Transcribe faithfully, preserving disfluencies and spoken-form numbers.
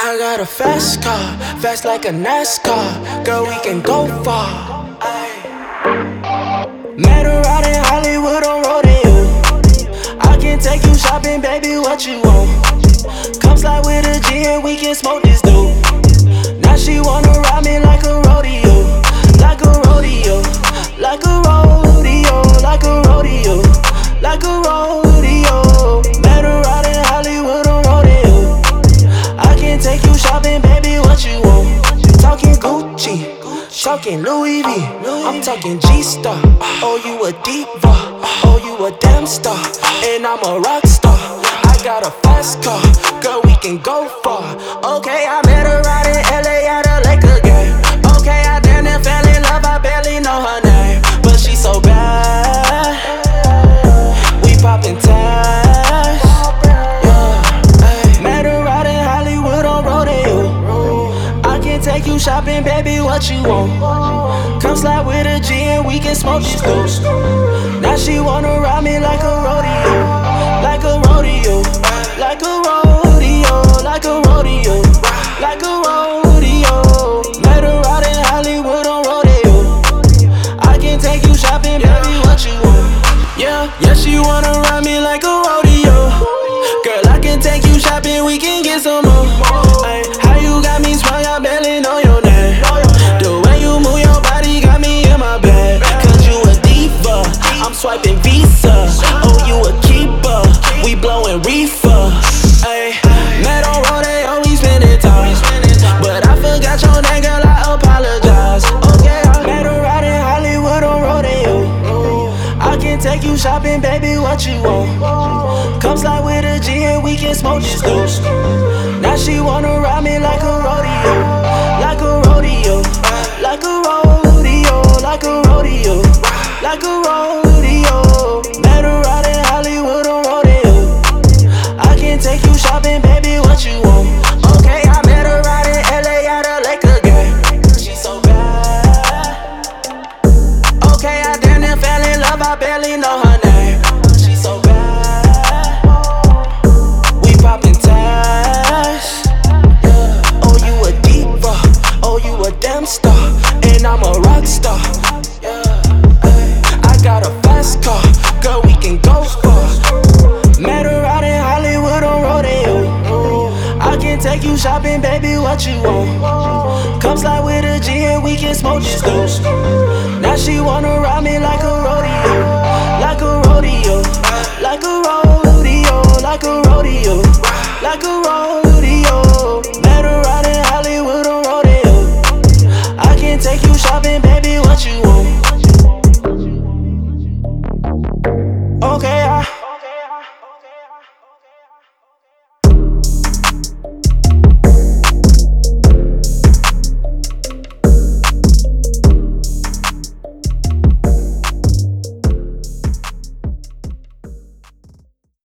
I got a fast car, fast like a NASCAR. Girl, we can go far. Met her out in Hollywood on rodeo. I can take you shopping, baby, what you want? Come slide with a G and we can smoke this dope. Now she wanna ride me like a rodeo, like a rodeo, like a rodeo, like a rodeo, like a rodeo. Met her out in Hollywood on rodeo. I can take you shopping, baby, what you want? Talking Gucci, talking Louis V, I'm talking G-Star. Oh, you a diva, oh, you a damn star, and I'm a rock star. I got a fast car, girl, we can go far. Okay, I met her out in L A at a Laker game. Okay, I damn near fell in love, I barely know her name, but she so bad. We poppin' tags, yeah, ay. Met her out in Hollywood on rodeo. I can take you shopping, baby, what you want? Come slide with a G and we can smoke this dope. Now she wanna ride me like a rodeo, like a rodeo, like a rodeo, like a rodeo, like a rodeo. Met her out in Hollywood on rodeo. I can take you shopping, baby, what you want? Yeah, yeah, she wanna ride me like a rodeo. Girl, I can take you shopping, we can get some more. Ay, how you got me sprung, I barely know your name. The way you move your body got me in my bed. Cause you a diva, I'm swiping Visa. Oh, you a keeper, we blowing reefer. Ay, met on rodeo, we spending time, but I forgot your name, girl, I apologize. Okay, I met her out in Hollywood on rodeo. I can take you shopping, baby, what you want? Come slide with a G and we can smoke this dope. Now she wanna ride me like a rodeo, like a rodeo, like a rodeo, like a rodeo, like a rodeo. Met her out in Hollywood on rodeo. I can take you shopping, baby, what you want? Okay, I met her out in L A at a Laker game. She so bad. Okay, I damn near fell in love, I barely know her name. She so bad. We poppin' tags, yeah. Oh, you a diva, oh, you a damn star, and I'm a rock star. Yeah, ay. I got a fast car, girl, we can go far. Met her out in Hollywood on rodeo. I can take you shopping, baby, what you want? Come slide with a G and we can smoke this dope. Now she wanna ride me like a rodeo, like a rodeo, like a rodeo, like a rodeo, like a rodeo.